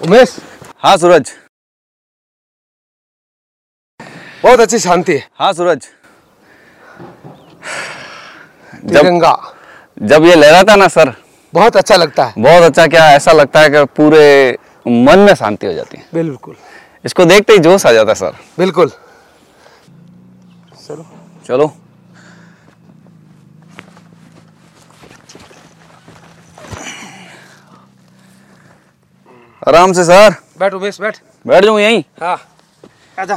उमेश। हाँ सूरज। बहुत अच्छी शांति है। हाँ सूरज। तिरंगा जब ये लहराता ना सर, बहुत अच्छा लगता है। बहुत अच्छा, क्या ऐसा लगता है कि पूरे मन में शांति हो जाती है। बिल्कुल। इसको देखते ही जोश आ जाता है सर। बिल्कुल। चलो चलो। आराम से सर। बैठ उमेश, बैठ। बैठ जाऊं यहीं? हाँ आजा।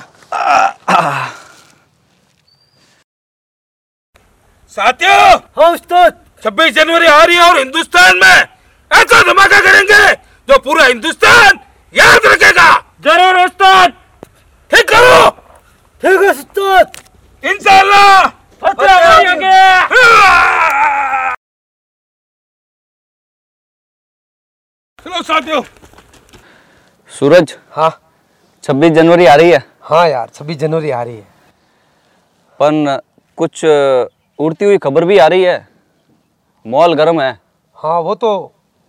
साथियों, हाँ उस्ताद। 26 जनवरी आ रही है और हिंदुस्तान में ऐसा धमाका करेंगे जो पूरा हिंदुस्तान याद रखेगा। जरूर उस्ताद। ठीक करो। ठीक है उस्ताद। इंशाअल्लाह। चलो साथियों। सूरज, हाँ 26 जनवरी आ रही है। हाँ यार, 26 जनवरी आ रही है। पर कुछ उड़ती हुई खबर भी आ रही है, मॉल गर्म है। हाँ वो तो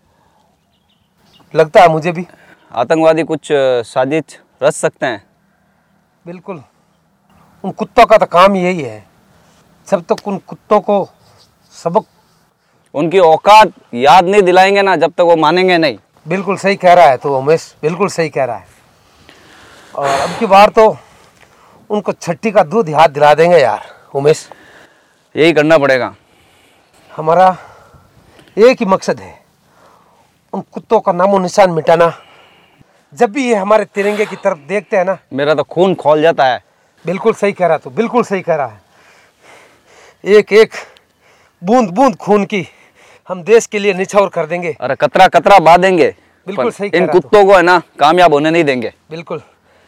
लगता है मुझे भी। आतंकवादी कुछ साजिश रच सकते हैं। बिल्कुल। उन कुत्तों का तो काम यही है, जब तक उन कुत्तों को सबक, उनकी औकात याद नहीं दिलाएंगे ना, जब तक वो मानेंगे नहीं। बिल्कुल सही कह रहा है तो उमेश, बिल्कुल सही कह रहा है। और अब की बार तो उनको छट्टी का दूध याद दिला देंगे यार उमेश। यही करना पड़ेगा। हमारा एक ही मकसद है, उन कुत्तों का नामो निशान मिटाना। जब भी ये हमारे तिरंगे की तरफ देखते हैं ना, मेरा तो खून खौल जाता है। बिल्कुल सही कह रहा, तो बिल्कुल सही कह रहा है। एक एक बूंद बूंद खून की हम देश के लिए निछावर कर देंगे। अरे कतरा कतरा बहा देंगे। बिल्कुल सही कह इन रहा है कुत्तों को है ना कामयाब होने नहीं देंगे। बिल्कुल।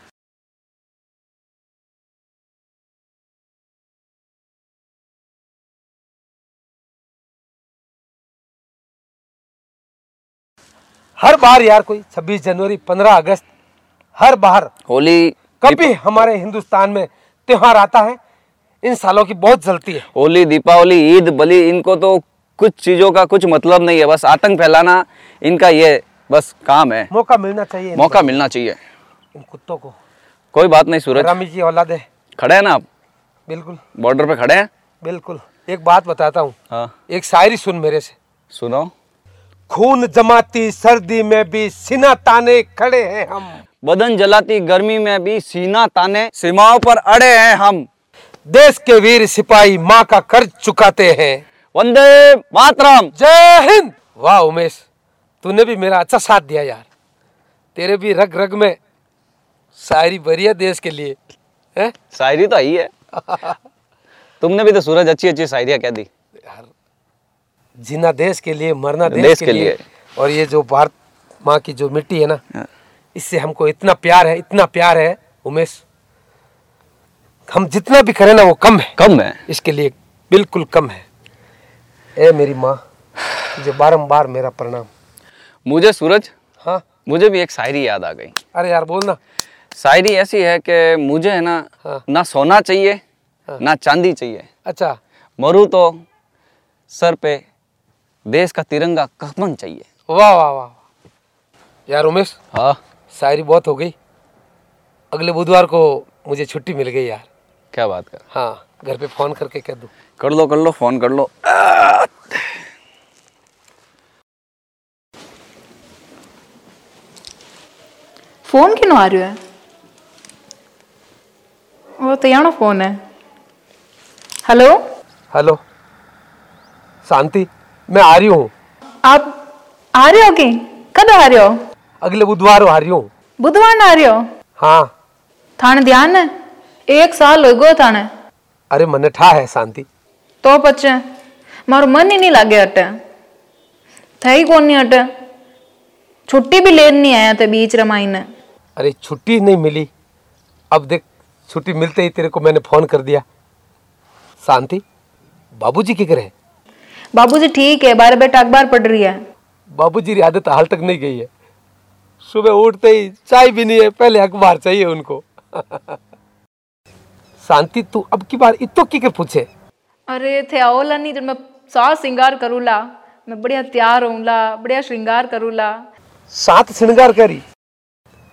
हर बार यार कोई 26 जनवरी, 15 अगस्त, हर बार होली, कभी हमारे हिंदुस्तान में त्योहार आता है, इन सालों की बहुत जलती है। होली, दीपावली, ईद, बली, इनको तो कुछ चीजों का कुछ मतलब नहीं है। बस आतंक फैलाना इनका ये बस काम है। मौका मिलना चाहिए, मौका मिलना चाहिए इन कुत्तों को। कोई बात नहीं सूरज, रामी की औलाद है। खड़े हैं ना आप? बिल्कुल बॉर्डर पे खड़े हैं। बिल्कुल। एक बात बताता हूँ, हाँ एक शायरी सुन मेरे से। सुनो। खून जमाती सर्दी में भी सीना ताने खड़े हैं हम, बदन जलाती गर्मी में भी सीना ताने सीमाओं पर अड़े हैं हम। देश के वीर सिपाही माँ का कर्ज चुकाते हैं। वंदे मातरम। जय हिंद। वाह उमेश, तूने भी मेरा अच्छा साथ दिया यार। तेरे भी रग रग में शायरी भरी है देश के लिए, है? शायरी तो आई है। तुमने भी तो सूरज अच्छी अच्छी शायरियाँ कह दी। जीना देश के लिए, मरना देश के लिए। और ये जो भारत माँ की जो मिट्टी है ना, इससे हमको इतना प्यार है, इतना प्यार है उमेश। हम जितना भी करें ना वो कम है। कम है इसके लिए बिल्कुल कम है। ए मेरी माँ, तुझे बारंबार मेरा प्रणाम। मुझे सूरज, हाँ मुझे भी एक शायरी याद आ गई। अरे यार बोलना। शायरी ऐसी है कि मुझे है ना, हाँ। ना सोना चाहिए, हाँ। ना चांदी चाहिए। अच्छा। मरूं तो सर पे देश का तिरंगा कफन चाहिए। वाह वाह वाह यार उमेश, हाँ शायरी बहुत हो गई। अगले बुधवार को मुझे छुट्टी मिल गई यार। क्या बात कर। हाँ, घर पे फोन करके कह दूं। कर लो फोन कर लो। फोन क्यों आ रहा है? वो तो यानो फोन है। हेलो हेलो शांति, मैं आ रही हूँ। आप आ रहे हो कि कद आ रहे हो? अगले बुधवार आ रही हूँ। बुधवार ना आ रहे हो? हाँ। थाने ध्यान है, 1 साल हो गयो थाने। अरे मने ठा है शांति। तो पचे मारो मन ही नहीं लागे हटे, थई कौन नहीं हटे। छुट्टी भी लेन नहीं आया थे बीच रमाई ने। अरे छुट्टी नहीं मिली, अब देख छुट्टी मिलते ही तेरे को मैंने फोन कर दिया। शांति, बाबूजी की करे? बाबूजी ठीक है, बारह बेटा अखबार पढ़ रही है। बाबूजी की आदत हाल तक नहीं गई है। सुबह उठते ही चाय भी नहीं है, पहले अखबार चाहिए उनको। शांति, तू अब की बार इतो की के पूछे? अरे थे आओला नहीं जब मैं सास श्रृंगार करूला, मैं बढ़िया तैयार होऊला, बढ़िया श्रृंगार करूला। साथ श्रृंगार करी?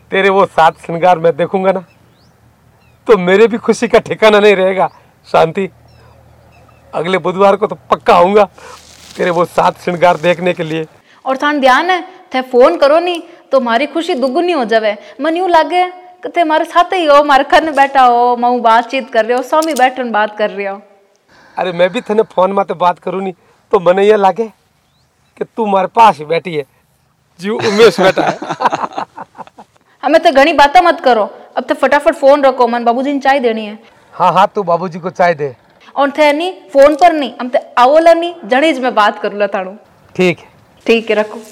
तेरे वो 7 श्रृंगार मैं देखूंगा ना तो मेरे भी खुशी का ठिकाना नहीं रहेगा शांति। अगले बुधवार को तो पक्का आऊंगा तेरे वो 7 श्रृंगार देखने के लिए। और थान ध्यान है थे फोन करो नहीं तो हमारी खुशी दुगुनी हो जावे। मन यूं लागे कि थे हमारे साथ ही हो, हमारे घर में बैठा हो, मैं बातचीत कर रहे हो, स्वामी बैठन बात कर रहे हो। अरे मैं भी थे फोन में तो बात करूँ नहीं तो मने ये लागे कि तू हमारे पास ही बैठी है, जी उमेश बैठा है। हमें तो घनी बातें मत करो, अब तो फटाफट फोन रखो, मन बाबूजी ने चाय देनी है। हाँ हाँ तू बाबूजी को चाय दे। और थे नहीं फोन पर नहीं, हम तो आवला नहीं जनीज में बात करूँ लताड़ू। ठीक है ठीक है रखो।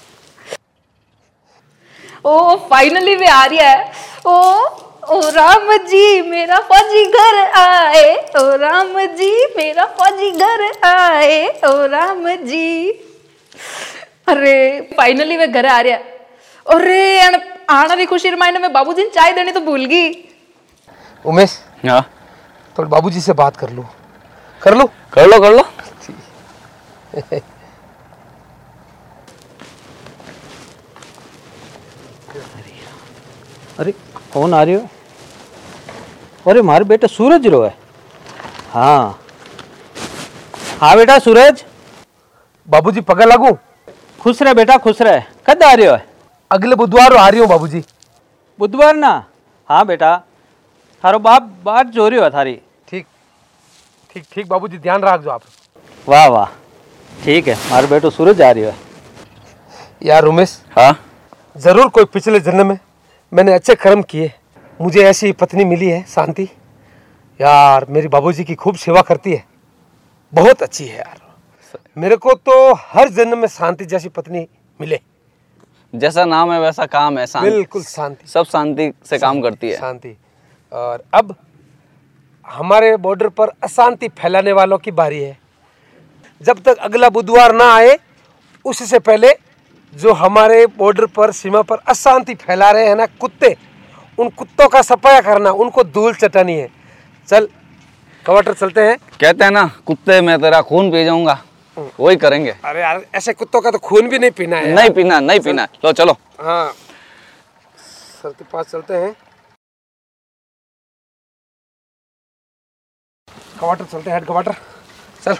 ओ फाइनली वे आ रही है। ओ राम जी मेरा फौजी घर आए, ओ राम जी मेरा फौजी घर आए, ओ राम जी। अरे फाइनली वे घर आ रहा है। अरे आना री खुशी रमाइने में बाबूजी ने चाय देनी तो भूल गई। उमेश हाँ तो बाबूजी से बात कर लो कर लो कर लो कर लो। अरे कौन आ रही हो? अरे मारे बेटा सूरज रो है। हाँ हाँ बेटा सूरज। बाबूजी पगा लागू। खुश रहे बेटा खुश रहे। कद आ रही हो? अगले बुधवार आ रही हूँ बाबूजी। बुधवार ना? हाँ बेटा थारो बाप बात जो रही हो थारी। ठीक ठीक ठीक बाबूजी ध्यान रख दो आप। वाह वाह ठीक है मारे बेटो सूरज आ रही है। यार उमेश हाँ जरूर कोई पिछले जन्म में मैंने अच्छे कर्म किए, मुझे ऐसी पत्नी मिली है शांति। यार मेरी बाबूजी की खूब सेवा करती है, बहुत अच्छी है यार। मेरे को तो हर जन्म में शांति जैसी पत्नी मिले। जैसा नाम है वैसा काम है। शांति बिल्कुल शांति, सब शांति से काम करती है। शांति। और अब हमारे बॉर्डर पर अशांति फैलाने वालों की बारी है। जब तक अगला बुधवार ना आए उससे पहले जो हमारे बॉर्डर पर सीमा पर अशांति फैला रहे हैं ना कुत्ते, उन कुत्तों का सफाया करना, उनको धूल चटानी है। चल क्वार्टर चलते हैं। कहते हैं ना कुत्ते मैं तेरा खून पी जाऊंगा, वही करेंगे। अरे यार ऐसे कुत्तों का तो खून भी नहीं पीना है। नहीं पीना नहीं पीना। लो चलो। हाँ सर के पास चलते हैं। क्वार्टर चलते हैं, हेड क्वार्टर चल।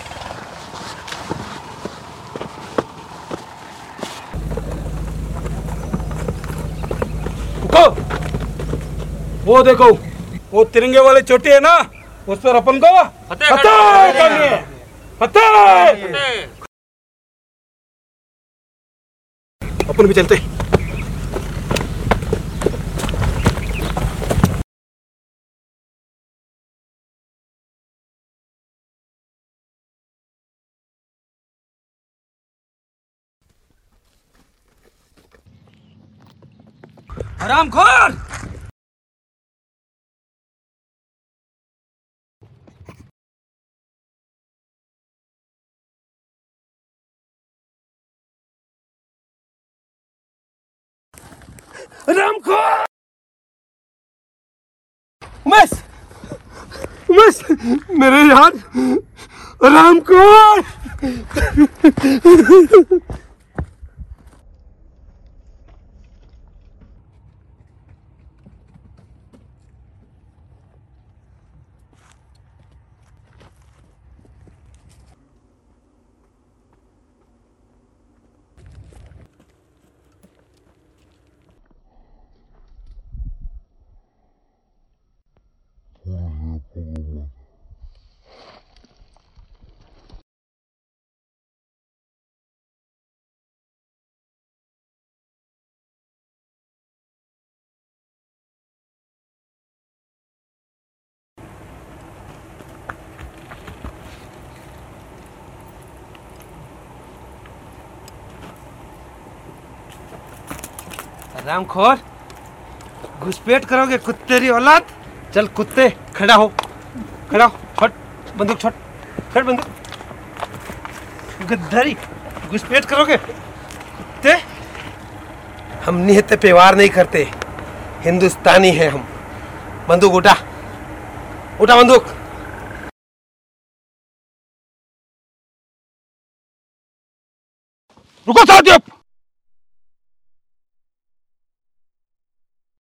वो देखो वो तिरंगे वाली चोटी है ना, उस पर अपन को फतेह करनी है। फतेह अपन भी चलते। हरामखोर रामखोर उमेश उमेश मेरे यार रामखोर। रामखोर घुसपैठ करोगे कुत्ते री औलाद। चल कुत्ते खड़ा हो, खड़ा हो, छोड़ बंदूक, छोड़ बंदूक। गद्दारी घुसपैठ करोगे कुत्ते। हम निहत्ते पे वार नहीं करते, हिंदुस्तानी हैं हम। बंदूक उठा, उठा बंदूक। रुको साथियों,